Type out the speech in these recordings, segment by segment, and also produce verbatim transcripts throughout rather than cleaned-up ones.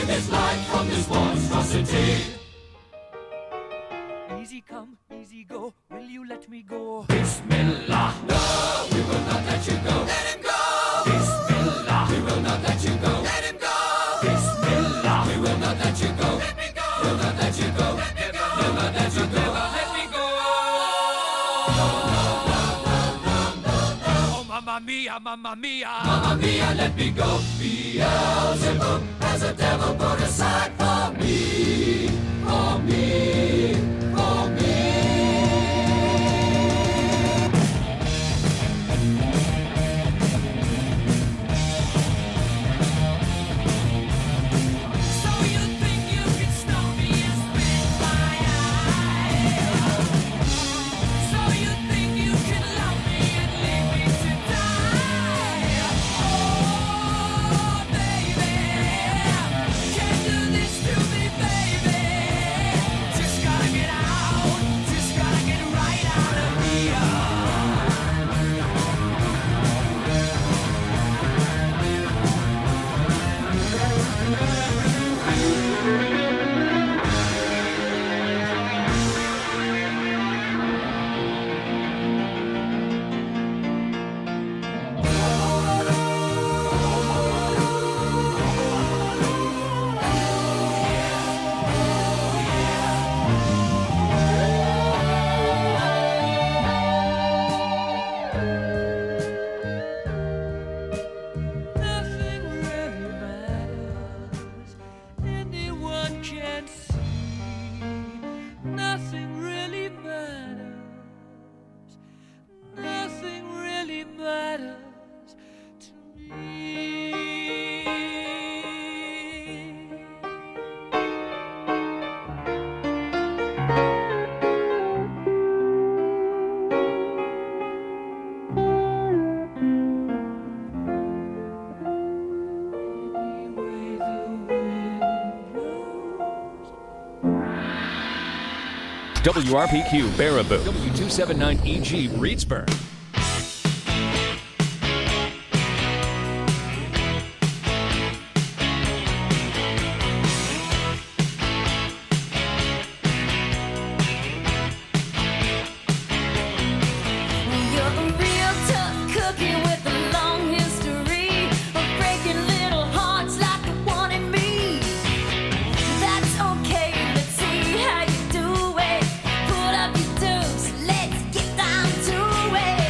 this life from this monstrosity. Easy come, easy go, will you let me go? Bismillah, no, we will not let you go. Let him go. Bismillah, we will not let you go. Let him go. Bismillah, we will not let you go. Let me go. We'll not let you go. Let me go. We'll not let you go. Let me go. No, no, no, no, no, no, no. Oh, mamma mia, mamma mia. Mamma mia, let me go. Beelzebub has a devil put aside for me, for me, for me. W R P Q Baraboo, W two seventy-nine E G Reedsburg. Let's get down to it.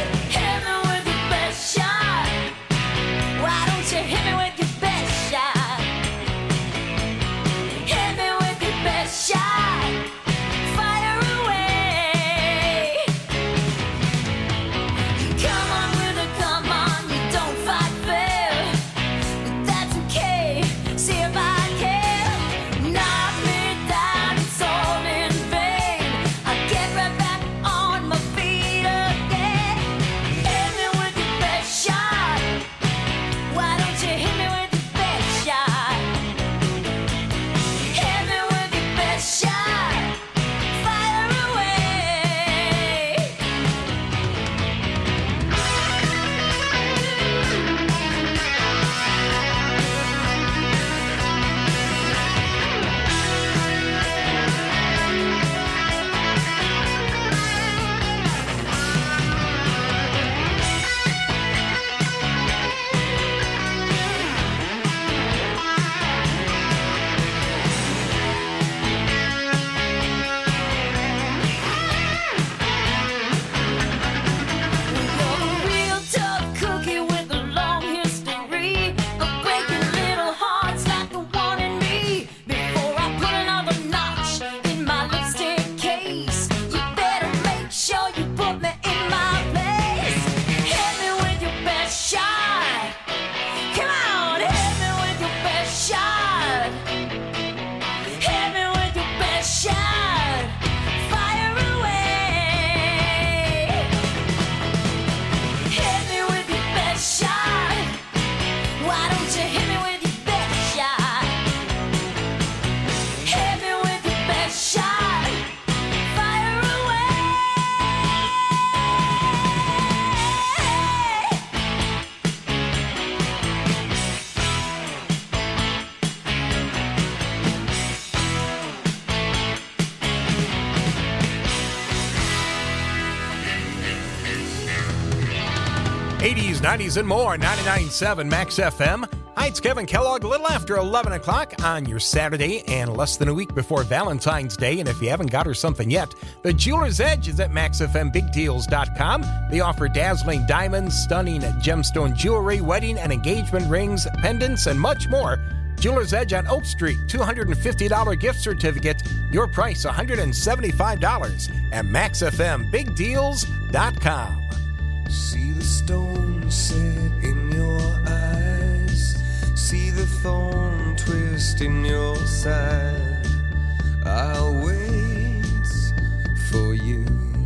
eighties, nineties, and more. ninety-nine point seven Max F M. Hi, it's Kevin Kellogg. A little after eleven o'clock on your Saturday and less than a week before Valentine's Day. And if you haven't got her something yet, the Jeweler's Edge is at max f m big deals dot com. They offer dazzling diamonds, stunning gemstone jewelry, wedding and engagement rings, pendants, and much more. Jeweler's Edge on Oak Street, two hundred fifty dollars gift certificate. Your price, one hundred seventy-five dollars at max f m big deals dot com. See the stone set in your eyes. See the thorn twist in your side. I'll wait for you.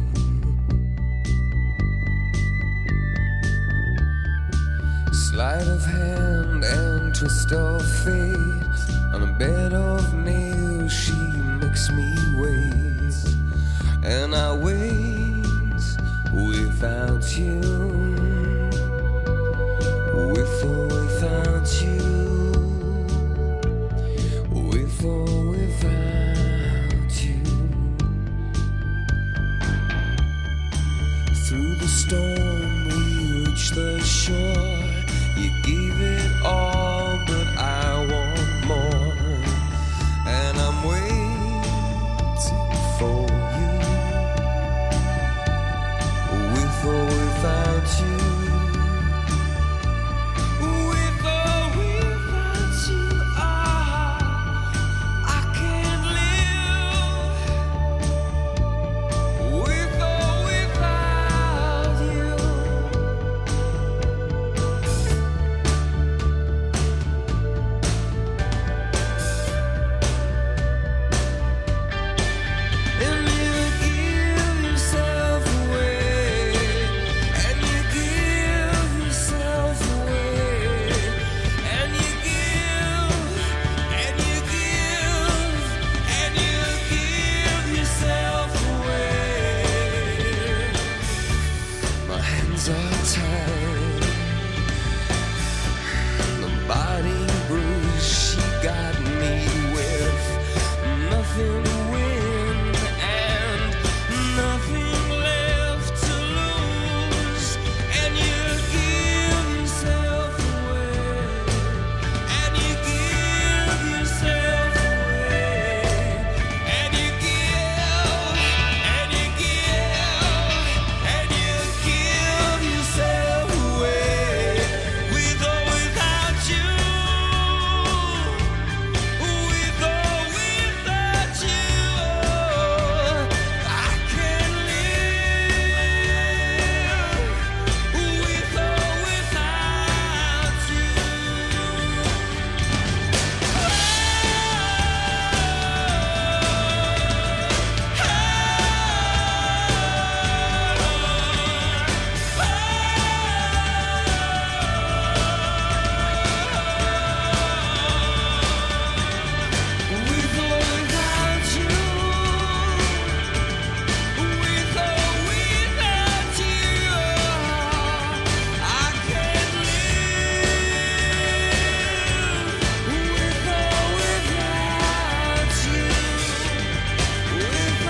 Sleight of hand and twist of fate. On a bed of nails she makes me wait. And I wait without you, with or without you, with or without you. Through the storm we reach the shore. You gave it all, but I want more. And I'm waiting for you. With or without you, with or without you, ah, I can't live. With or without you. And you give yourself away. And you give yourself away. And you give, and you give, and you give yourself away. My hands are tied. The body bruised, she got me with nothing to win and nothing left to lose. And you give yourself away. And you give yourself away. And you give, and you give, and you give yourself away. With or without you. With or without you, I can't live. With or without With or without you, with or without you, I can't live. With or without you, with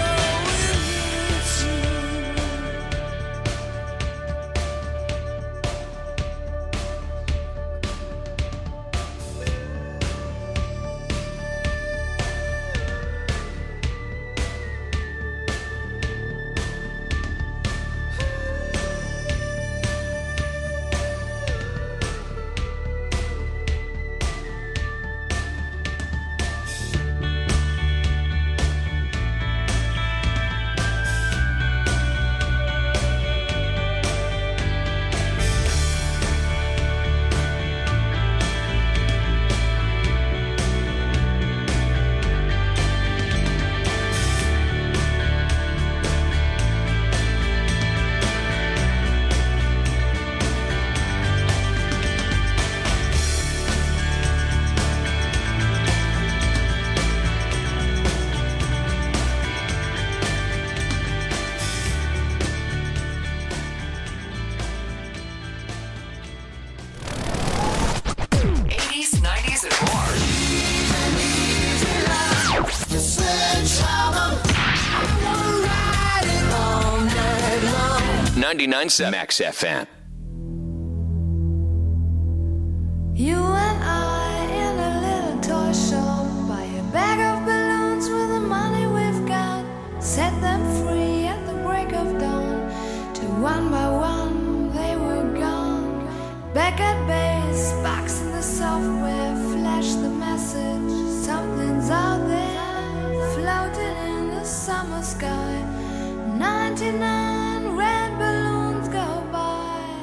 eighties, nineties, and more. ninety-nine point seven Max F M. You and I in a little toy shop, buy a bag of balloons with the money we've got, set them free at the break of dawn, till one by one they were gone. Back at base, box in the software, flash the message, something's out there, floating in the summer sky. ninety-nine red balloons go by.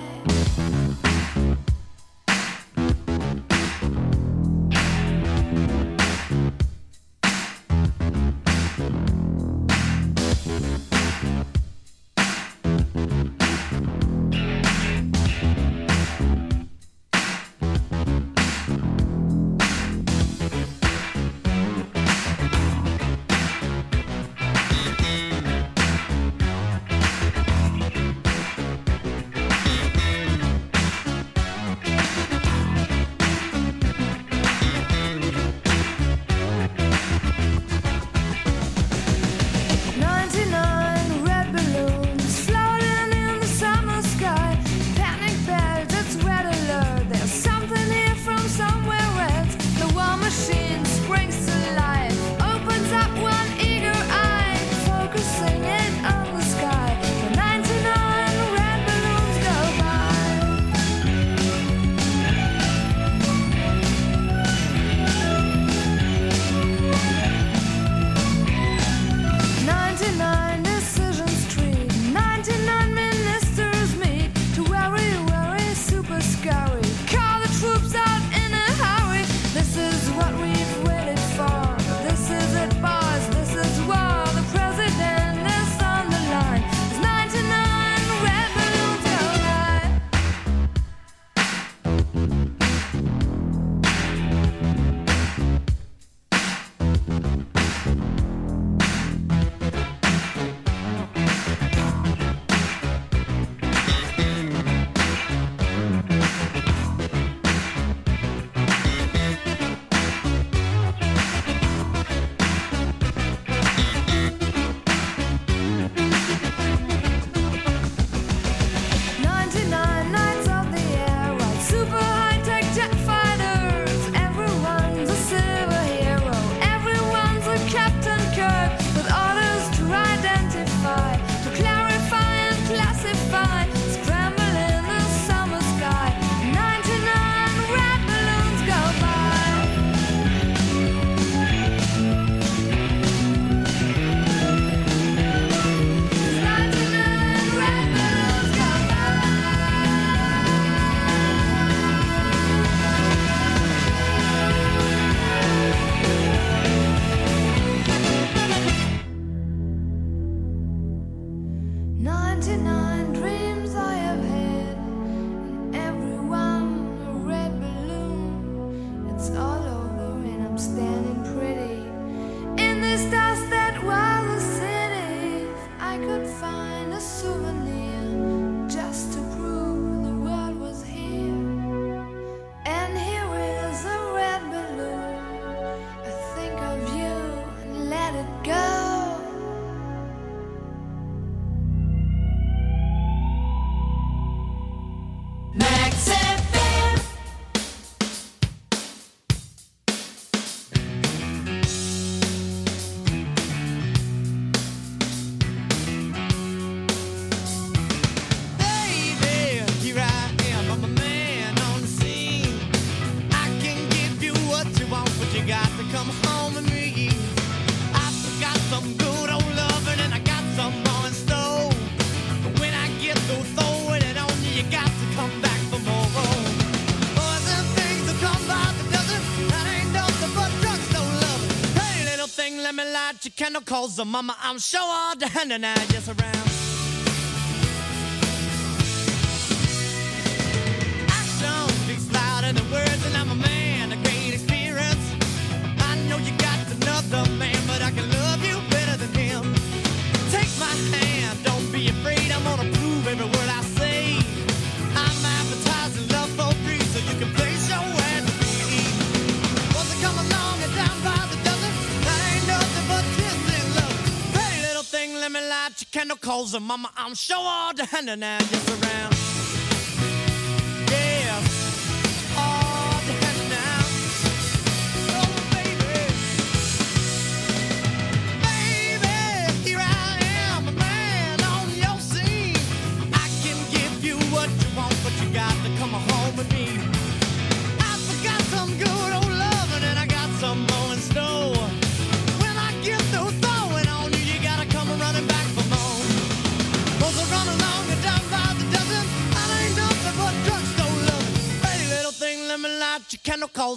Candle calls the mama, I'm sure all the hand and I just around. Action speaks louder than words, and I'm a man, a great experience. I know you got another man, but I can love you better than him. Take my hand, don't be afraid, I'm gonna prove every word I say. I'm advertising love for free, so you can place your hand to me. Once I come along and down by the dozen, that ain't nothing but let me light your candle calls and mama, I'm sure all the hand and I just around. Yeah, all the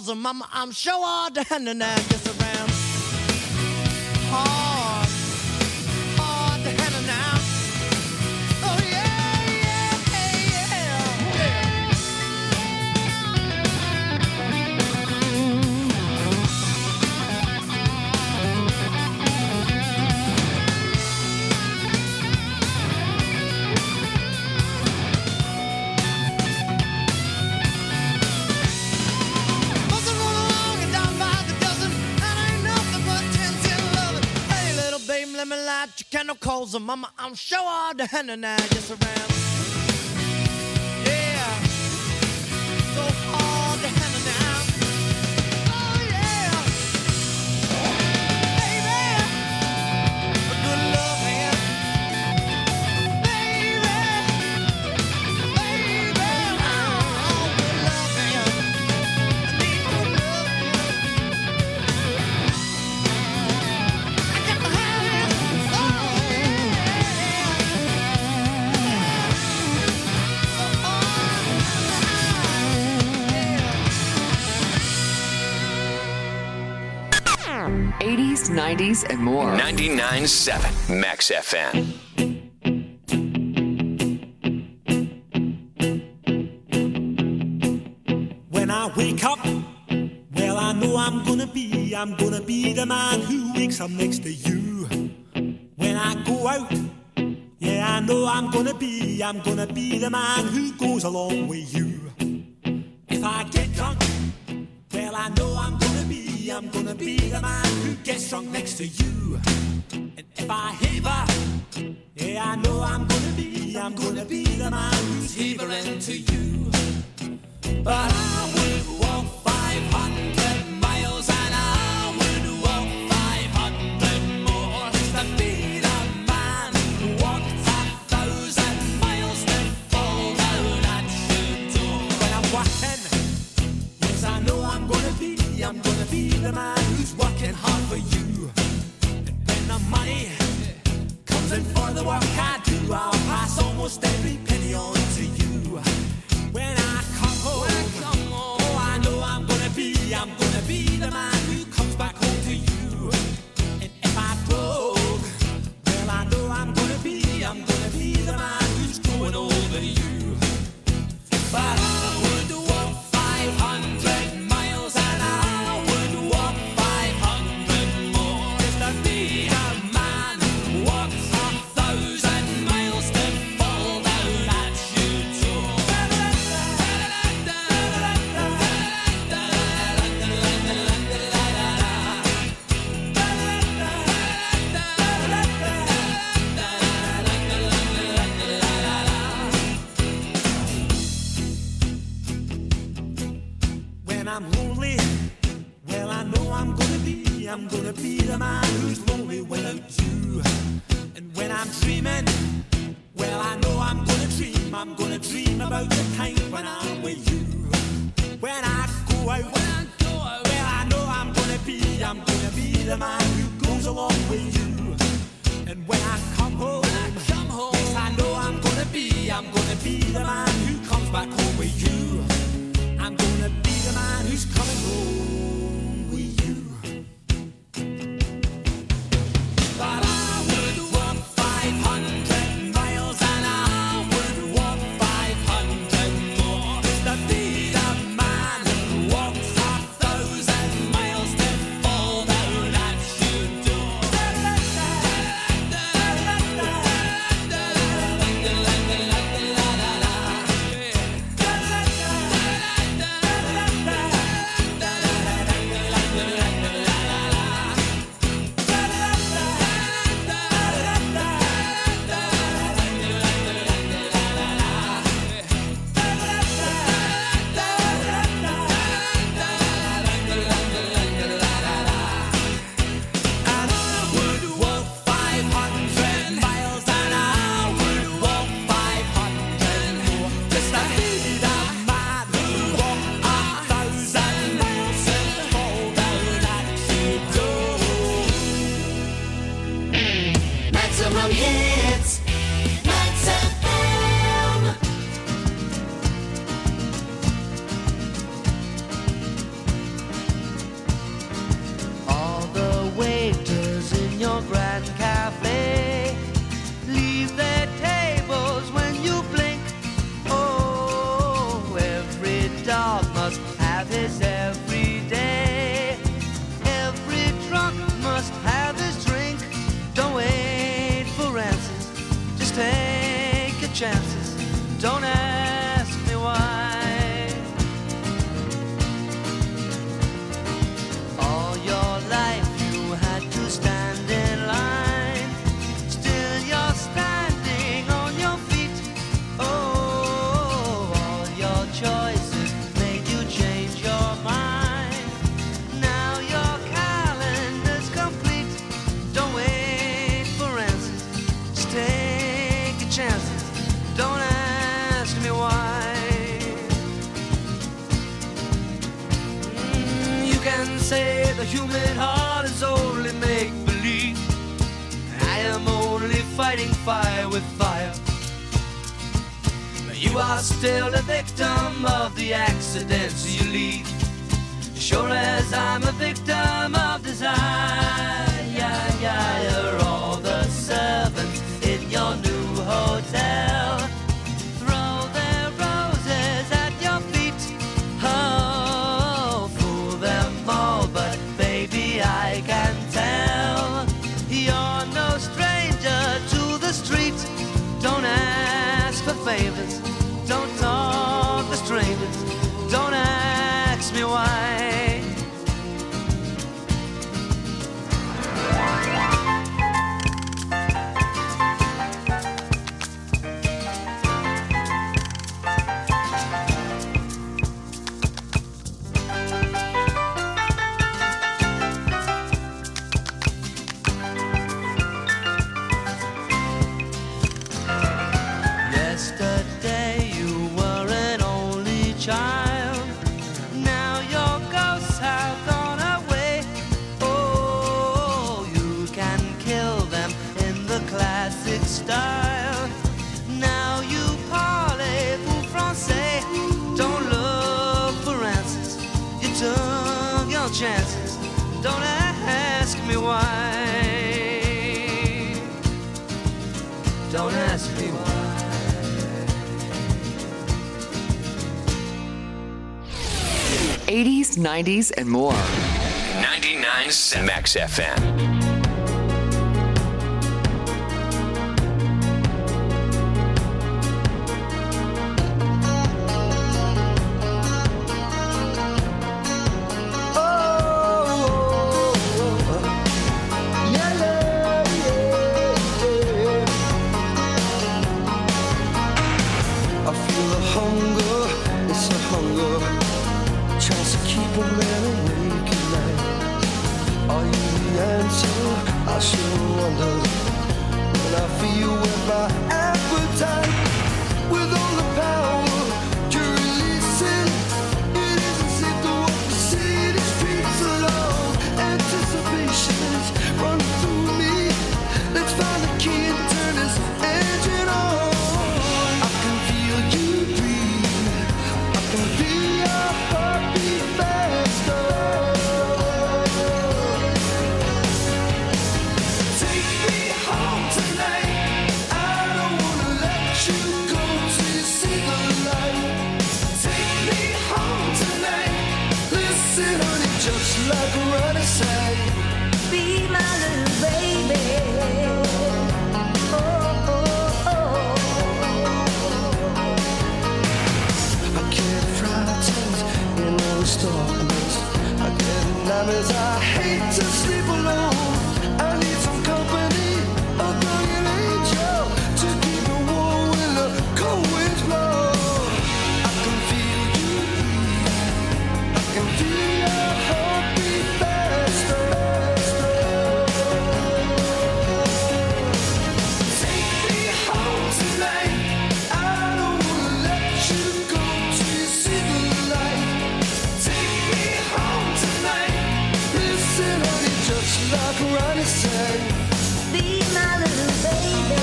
calls her mama. I'm sure all the hand and I gets around. Hard, hard to handle now. Oh yeah, yeah, yeah, yeah. Must have run along and down by the dozen, and ain't nothing but ten, ten, eleven. Hey, little baby, let me light your candle, calls her mama. I'm sure all the hand and I gets around. Yeah, so hard to handle now. Oh yeah, baby, a good love man, baby, baby, oh, good love man. I need good love man. I got to have it. Oh eighties, nineties, and more. ninety-nine point seven Max F M. When I wake up, well, I know I'm gonna be, I'm gonna be the man who wakes up next to you. When I go out, yeah, I know I'm gonna be, I'm gonna be the man who goes along with you. If I get drunk, well, I know I'm gonna be, I'm gonna be the man who gets drunk next to you. And if I heaver, yeah, I know I'm gonna be, I'm gonna be the man who's heavering to you. But I would walk five hundred miles and I would walk five hundred more to be the man who walked a thousand miles to fall down at your door. When I'm walking, yes, I know I'm gonna be, I'm gonna be the man who's working hard for you. And when the money comes in for the work I do, I'll pass almost every penny on to you. When I come home, oh, I know I'm gonna be, I'm gonna be the man who comes back home to you. And if I broke, well, I know I'm gonna be, I'm gonna be the man who's growing over you. But I would walk five hundred miles and I would walk five hundred more just to be the man who walks a thousand miles to fall down at your door. When I'm lonely, well, I know I'm gonna be, I'm gonna be the man who's lonely without you. And when I'm dreaming, well, I know I'm gonna dream, I'm gonna dream about the time when I'm with you. When I go out, when I go out, well, I know I'm gonna be, I'm gonna be the man who goes along with you. And when I come home, when I come home, yes, I know I'm gonna be, I'm gonna be the man who comes back home with you. I'm gonna be the man who's coming home with you. But I would walk five hundred miles and I would walk five hundred more just to be the man who walks a thousand miles to fall down at your door. Yeah. human heart is only make-believe. I am only fighting fire with fire. You are still the victim of the accidents you leave, sure as I'm a victim of desire. Yeah, yeah, you're all the servants in your new hotel. Throw their roses at your feet. Oh, fool them all, but baby, I can tell you're no stranger to the street. Don't ask for favors, don't talk to strangers, don't ask me why. Yesterday you were an only child, now your ghosts have gone away. Oh, you can kill them in the classic style. Now you parlez-vous français. Don't look for answers, you took your chances. Don't ask me why. Don't ask me why. eighties, nineties, and more. ninety-nine Max F M. I sure wonder when I feel with my appetite, with all the power you're releasing. It isn't safe to walk the city streets alone. Anticipation is running through me. Let's find the key and turn this engine on. I can feel you breathe. I can feel your heartbeat faster. Just like a runner say, be my little baby. Oh, oh, oh. I get frightened in all this darkness. I get nightmares. I hate to sleep alone. I need some company, a guardian angel to keep me warm when the cold winds blow. I can feel you breathe. I can feel your heartbeat faster. Take me home tonight. I don't wanna let you go till you see the light. Take me home tonight. Listen, honey, just like Ronnie said, be my little baby.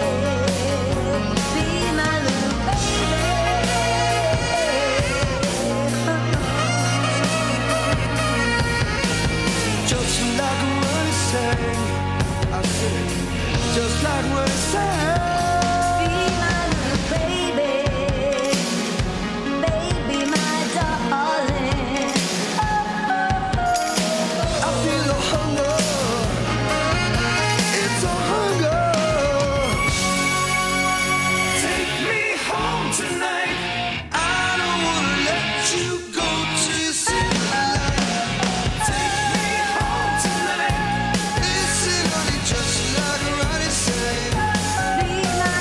Be my little baby. Just like Ronnie sang, I said, just like Ronnie sang. Be my little baby, baby, my darling. I feel the hunger, it's a hunger. Take me home tonight. I don't wanna let you go till you see the light. Take me home tonight. Listen, honey, just like Ronnie said, be my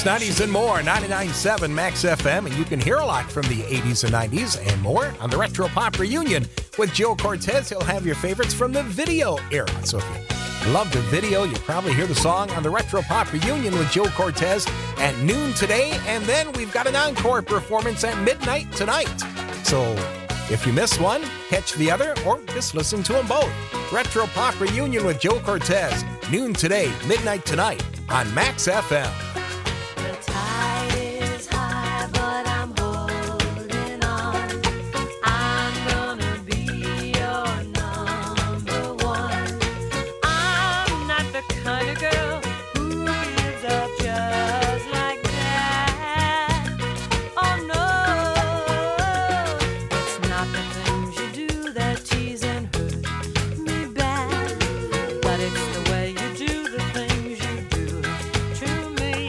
eighties, nineties, and more. ninety-nine point seven Max F M. And you can hear a lot from the eighties and nineties and more on the Retro Pop Reunion. With Joe Cortez, he'll have your favorites from the video era. So if you love the video, you'll probably hear the song on the Retro Pop Reunion with Joe Cortez at noon today. And then we've got an encore performance at midnight tonight. So if you miss one, catch the other, or just listen to them both. Retro Pop Reunion with Joe Cortez, noon today, midnight tonight on Max F M. The tide is high, but I'm holding on. I'm gonna be your number one. I'm not the kind of girl who gives up just like that. Oh no, it's not the things you do that tease and hurt me bad, but it's the way you do the things you do to me.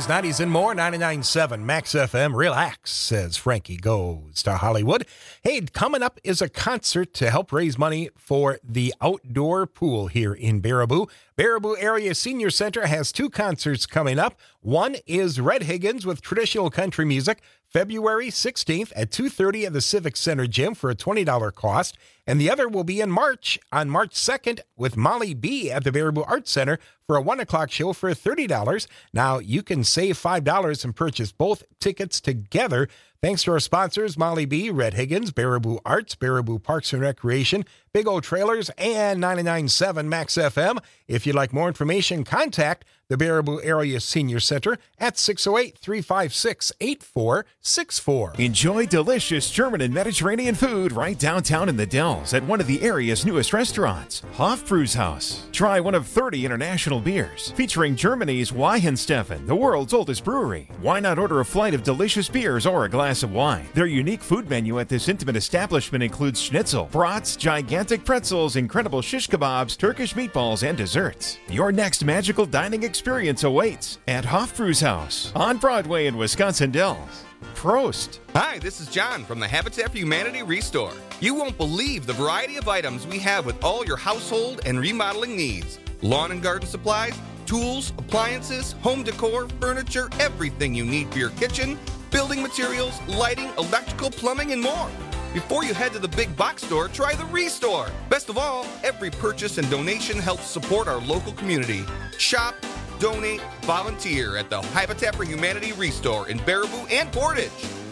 eighties, nineties, and more. ninety-nine point seven Max F M. Relax as Frankie goes to Hollywood. Hey, coming up is a concert to help raise money for the outdoor pool here in Baraboo. Baraboo Area Senior Center has two concerts coming up. One is Red Higgins with traditional country music, February sixteenth at two thirty at the Civic Center Gym for a twenty dollars cost. And the other will be in March, on March second, with Molly B at the Baraboo Arts Center for a one o'clock show for thirty dollars. Now, you can save five dollars and purchase both tickets together. Thanks to our sponsors, Molly B, Red Higgins, Baraboo Arts, Baraboo Parks and Recreation, Big O Trailers, and ninety-nine point seven Max F M. If you'd like more information, contact the Baraboo Area Senior Center at six oh eight, three five six, eight four six four. Enjoy delicious German and Mediterranean food right downtown in the Dells at one of the area's newest restaurants, Hofbrauhaus. Try one of thirty international beers featuring Germany's Weihenstephan, the world's oldest brewery. Why not order a flight of delicious beers or a glass of wine? Their unique food menu at this intimate establishment includes schnitzel, brats, gigantic pretzels, incredible shish kebabs, Turkish meatballs, and desserts. Your next magical dining experience awaits at Hofbrauhaus on Broadway in Wisconsin Dells. Prost! Hi, this is John from the Habitat for Humanity Restore. You won't believe the variety of items we have with all your household and remodeling needs. Lawn and garden supplies, tools, appliances, home decor, furniture, everything you need for your kitchen, building materials, lighting, electrical, plumbing, and more. Before you head to the big box store, try the Restore. Best of all, every purchase and donation helps support our local community. Shop, donate, volunteer at the Habitat for Humanity Restore in Baraboo and Portage.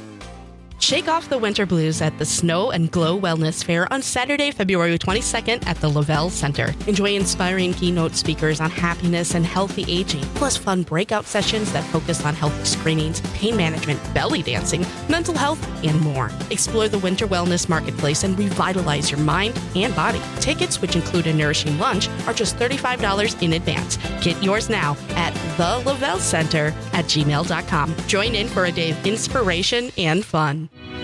Shake off the winter blues at the Snow and Glow Wellness Fair on Saturday, February twenty-second at the Lavelle Center. Enjoy inspiring keynote speakers on happiness and healthy aging, plus fun breakout sessions that focus on healthy screenings, pain management, belly dancing, mental health, and more. Explore the winter wellness marketplace and revitalize your mind and body. Tickets, which include a nourishing lunch, are just thirty-five dollars in advance. Get yours now at the lavelle center at gmail dot com. Join in for a day of inspiration and fun.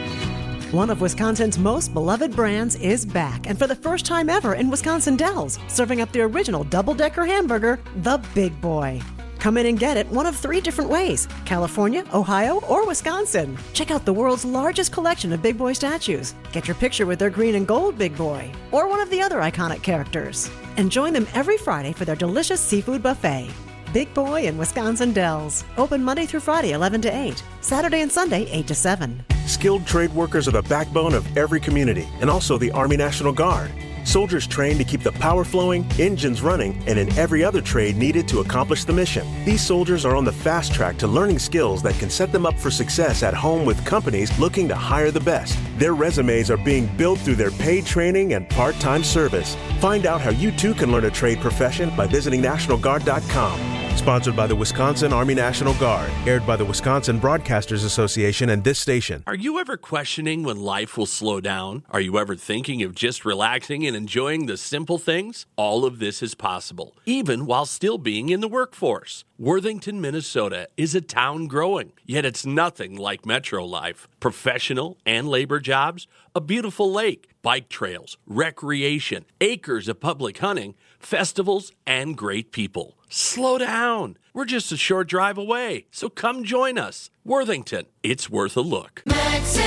One of Wisconsin's most beloved brands is back, and for the first time ever in Wisconsin Dells, serving up the original double-decker hamburger, the Big Boy. Come in and get it one of three different ways: California, Ohio, or Wisconsin. Check out the world's largest collection of Big Boy statues. Get your picture with their green and gold Big Boy, or one of the other iconic characters. And join them every Friday for their delicious seafood buffet. Big Boy in Wisconsin Dells. Open Monday through Friday, eleven to eight. Saturday and Sunday, eight to seven. Skilled trade workers are the backbone of every community, and also the Army National Guard. Soldiers trained to keep the power flowing, engines running, and in every other trade needed to accomplish the mission. These soldiers are on the fast track to learning skills that can set them up for success at home with companies looking to hire the best. Their resumes are being built through their paid training and part-time service. Find out how you too can learn a trade profession by visiting national guard dot com. Sponsored by the Wisconsin Army National Guard. Aired by the Wisconsin Broadcasters Association and this station. Are you ever questioning when life will slow down? Are you ever thinking of just relaxing and enjoying the simple things? All of this is possible, even while still being in the workforce. Worthington, Minnesota is a town growing, yet it's nothing like metro life. Professional and labor jobs, a beautiful lake, bike trails, recreation, acres of public hunting, festivals, and great people. Slow down. We're just a short drive away, so come join us. Worthington, it's worth a look. Max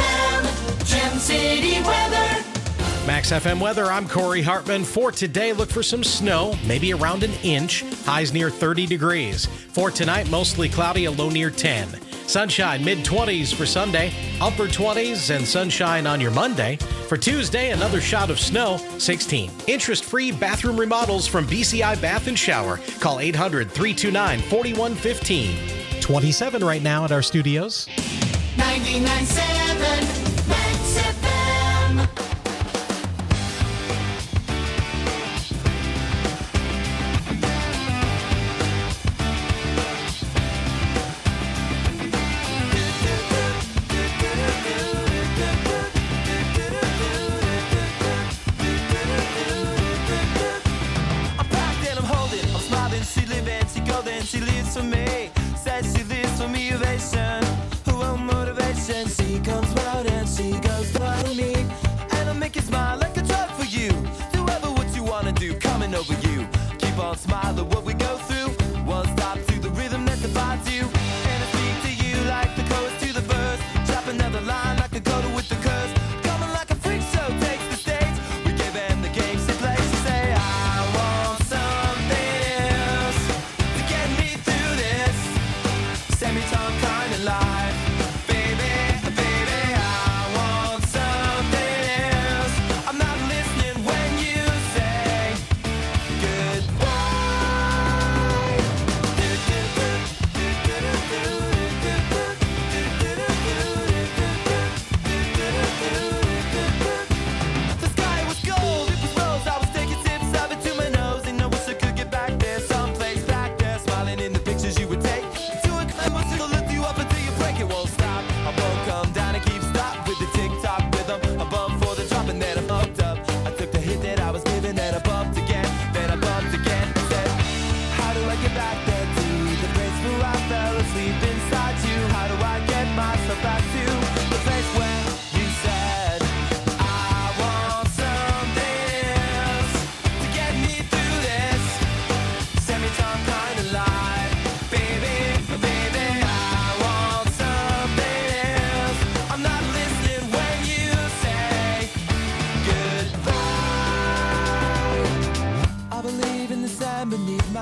F M, Gem City weather. Max F M weather, I'm Corey Hartman. For today, look for some snow, maybe around an inch, highs near thirty degrees. For tonight, mostly cloudy, a low near ten. Sunshine, mid-twenties for Sunday, upper twenties, and sunshine on your Monday. For Tuesday, another shot of snow, sixteen. Interest-free bathroom remodels from B C I Bath and Shower. Call eight hundred, three two nine, four one one five. twenty-seven right now at our studios. ninety-nine point seven Max F M. She lives for me, says she lives for me, ovation. Her own motivation, she comes round and she goes for me. And I'll make you smile like a drug for you. Do ever what you wanna do, coming over you. Keep on smiling what we go through. One stop to the rhythm that defines you.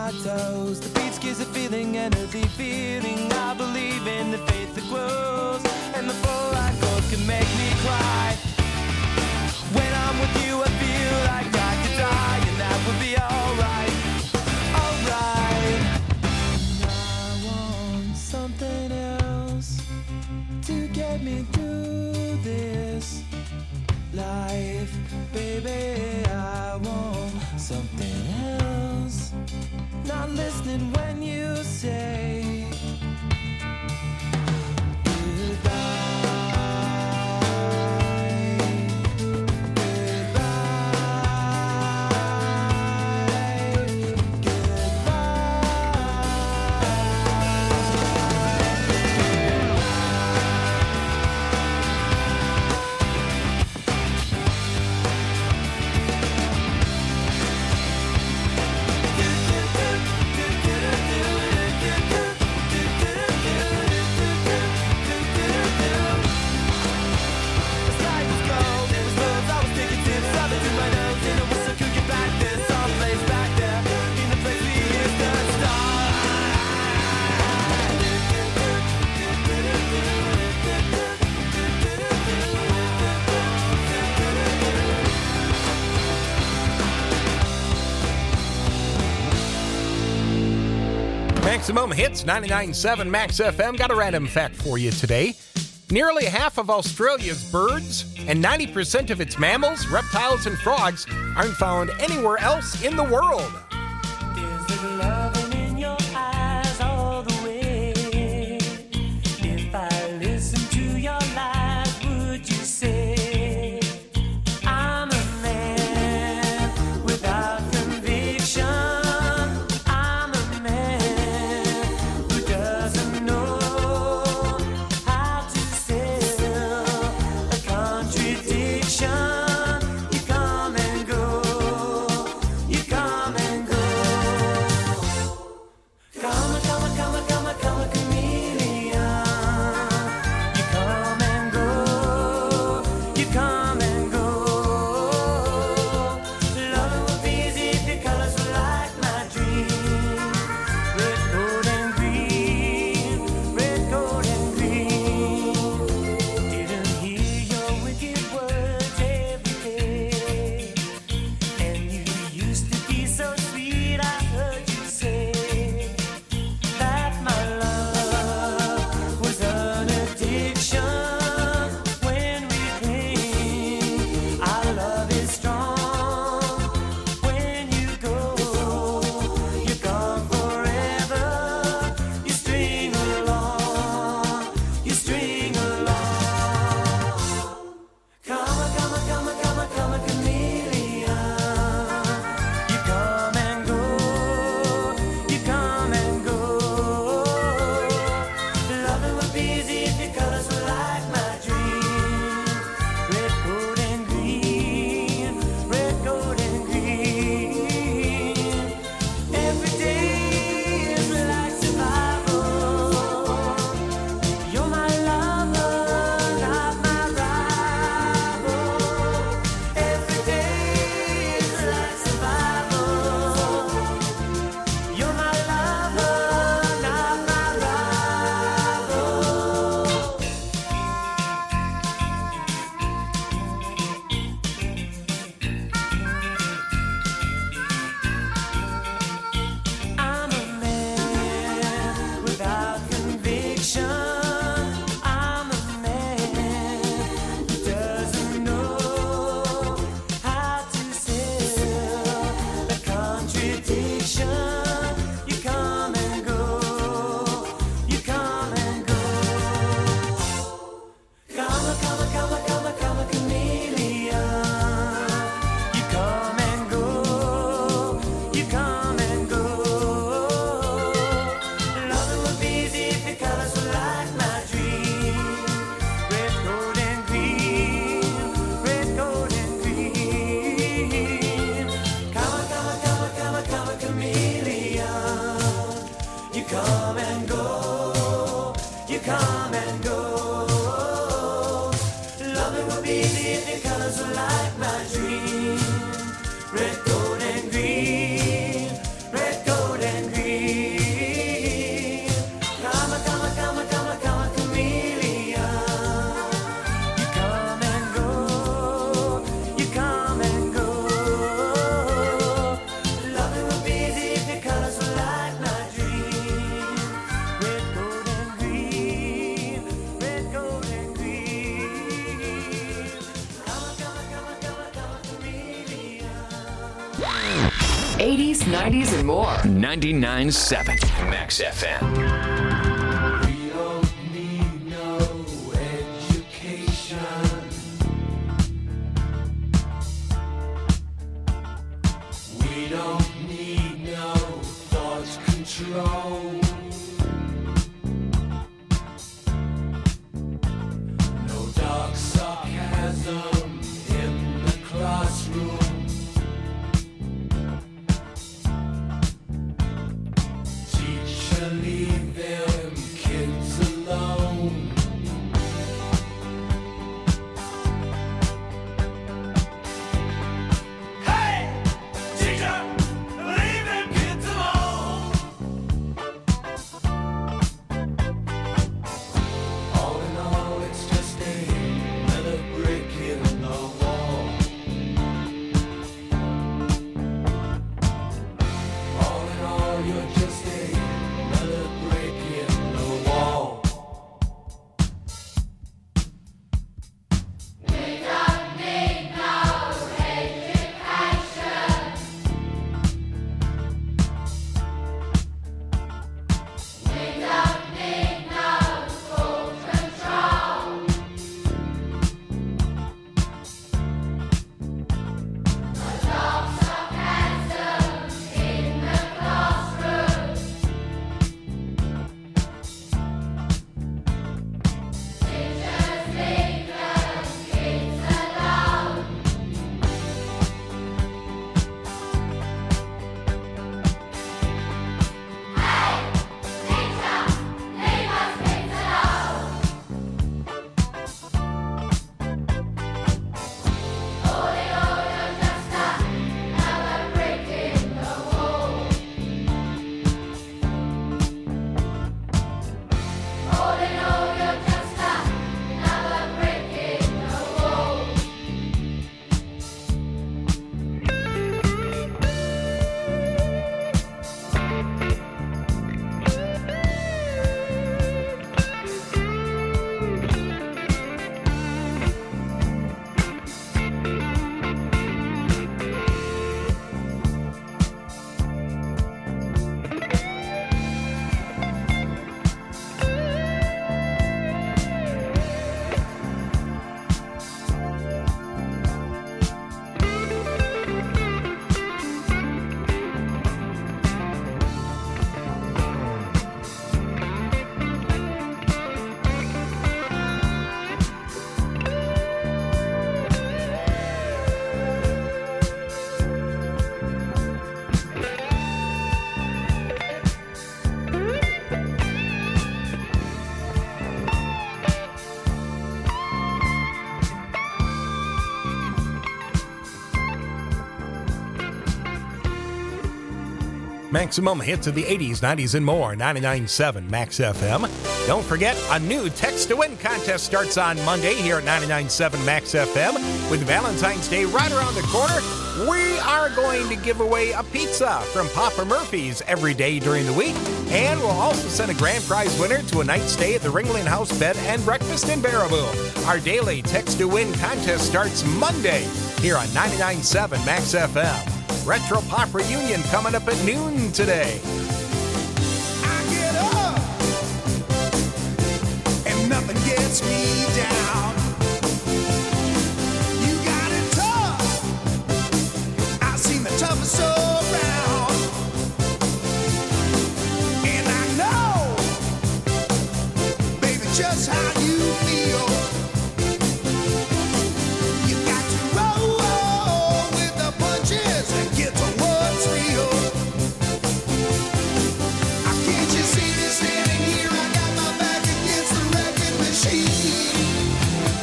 my toes. The beach gives a feeling, an earthy feeling. I believe in the faith that grows, and the full life goals can make me cry. When I'm with you, I feel like I could die, and that would be alright, alright. I want something else to get me through this life, baby. I want something else. Not listening when you say Maximum Hits, ninety-nine point seven Max F M. Got a random fact for you today. Nearly half of Australia's birds and ninety percent of its mammals, reptiles, and frogs aren't found anywhere else in the world. Is it loving in your eyes all the way? If I listen to your lies, would you say I'm a man without conviction? I'm a man who doesn't know how to sell a contradiction. You come and go, you come and go. eighties, nineties, and more. ninety-nine point seven Max F M. Maximum hits of the eighties, nineties, and more. ninety-nine point seven Max F M. Don't forget, a new Text to Win contest starts on Monday here at ninety-nine point seven Max F M. With Valentine's Day right around the corner, we are going to give away a pizza from Papa Murphy's every day during the week. And we'll also send a grand prize winner to a night stay at the Ringling House Bed and Breakfast in Baraboo. Our daily Text to Win contest starts Monday here on ninety-nine point seven Max F M. Retro Pop Reunion coming up at noon today. I get up and nothing gets me down. You got it tough. I've seen the toughest around. And I know, baby, just how you feel. You got to roll with the punches and get to what's real. I can't you see me standing here? I got my back against the wrecking machine.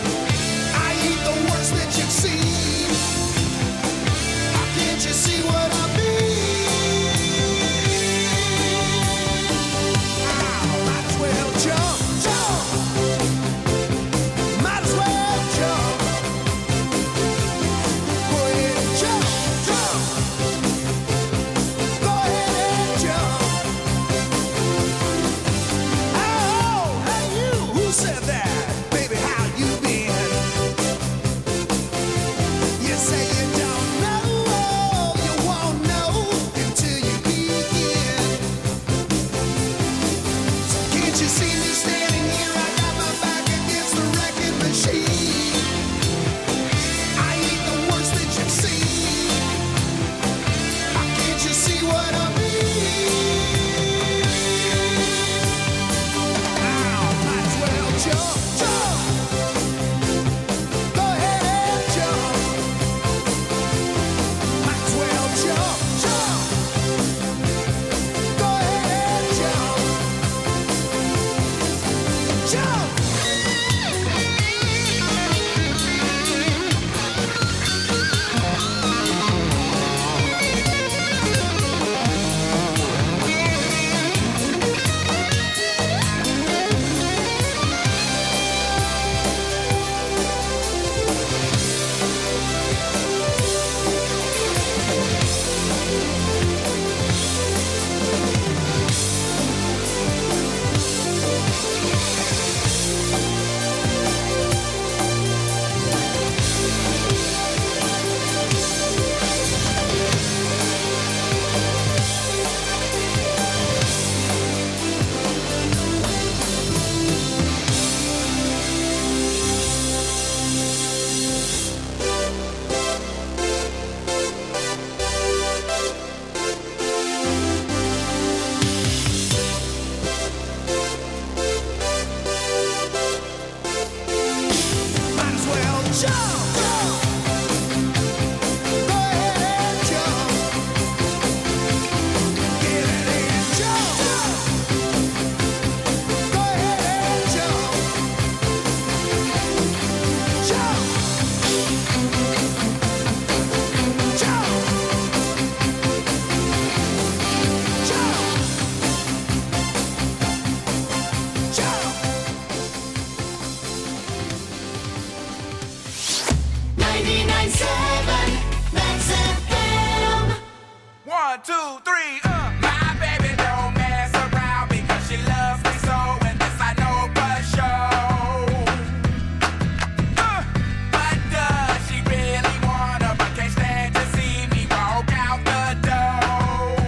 ninety-nine point seven Max F M. One, two, three, uh. My baby don't mess around because she loves me so, and this I know for sure. Uh. But does she really wanna, but can't stand to see me walk out the door?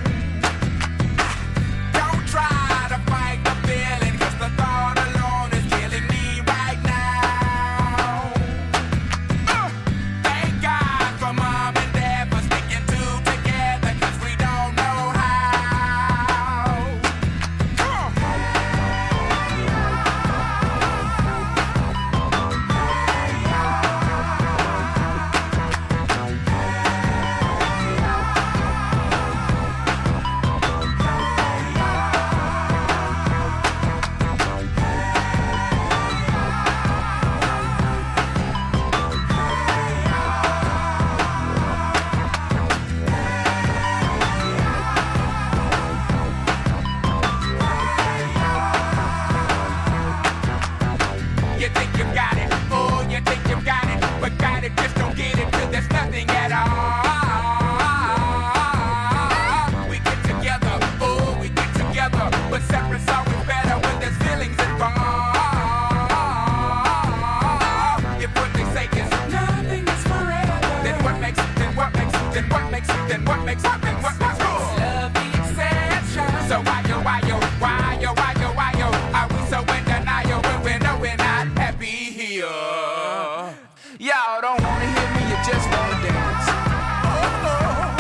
Don't try to fight the feeling, cause the thought alone is killing me right now. Uh. Thank God for mom and dad for sticking two together, cause we don't know how. Come on. You think you got it, oh, you think you got it, but got it, just don't get it till there's nothing at all. We get together, oh, we get together, but separate's always better when there's feelings involved. If what they say is nothing is forever, then what makes it, then what makes it, then what makes it, then what makes it, then what makes it? Love the exception. So why yo, why yo, why yo, why yo, why yo, are we so in denial when we know we're not happy here? Y'all don't wanna hear me, you just wanna dance. Oh, oh.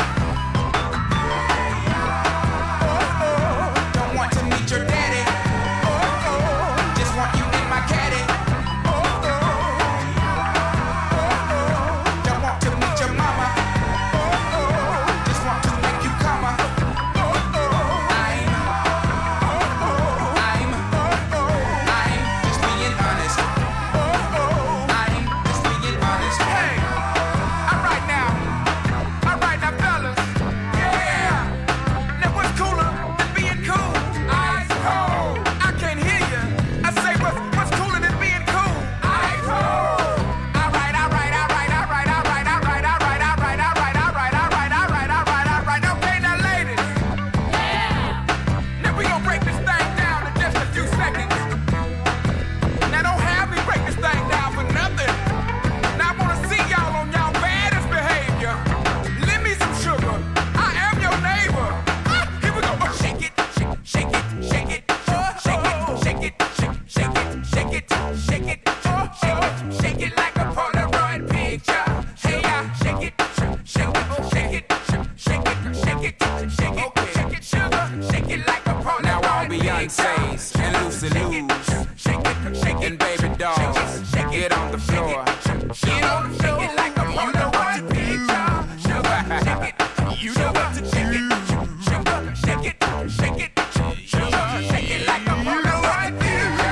Oh, oh. Don't want to meet your daddy. Oh, oh. Just want you in my caddy. Oh, oh. Oh, oh. Don't want to meet your mama. Oh, oh. Just want to make you come. Oh, oh. I'm, oh, oh. I'm, oh, oh. I'm just being honest. Oh, oh. I'm just being honest. Hey, all right now, all right now, fellas. Yeah. Now what's cooler than being cool? Ice cold. I can't hear you. I say what's what's cooler than being cool? Ice cold. All right, all right, all right, all right, all right, all right, all right, all right, all right, all right, all right, all right, all right, all right. Okay, now ladies. Yeah. Now we gonna break this thing down in just a few seconds. Now don't have me break this thing down for nothing. Now I wanna see y'all on y'all baddest behavior. Lend me some sugar. I am your neighbor. Ah, here we go. Oh, shake it, shake, shake it, shake it, shake it, shake it, shake, shake it, shake it, shake it, shake it, shake it like a Polaroid picture. Hey, yeah, shake it, shake, shake it, shake it, shake it, shake it, shake it, shake it, sugar, shake it like a Polaroid picture. Now all Beyonce's and Lucy Lou's and baby dolls, get on the floor, get on the floor like a Polaroid picture. Sugar, shake it, you know what to shake it, sugar, shake it, shake it, sugar, shake it like a Polaroid picture.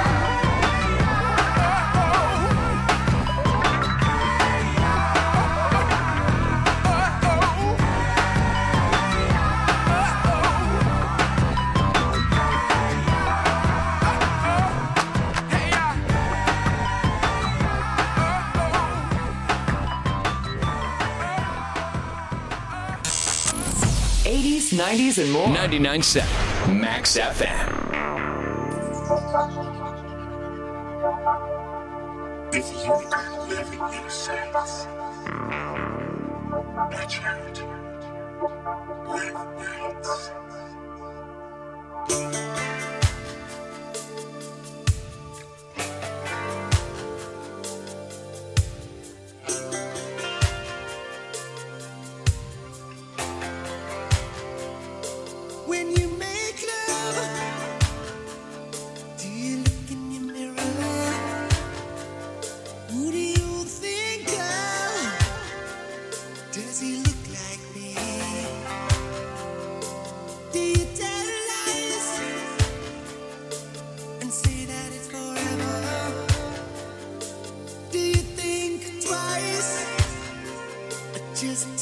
eighties, nineties, and more. ninety-nine point seven Max F M. If you could live in your sense, watch out, live nights. When you make love, do you look in your mirror? Who do you think of? Does he look like me? Do you tell lies and say that it's forever? Do you think twice or just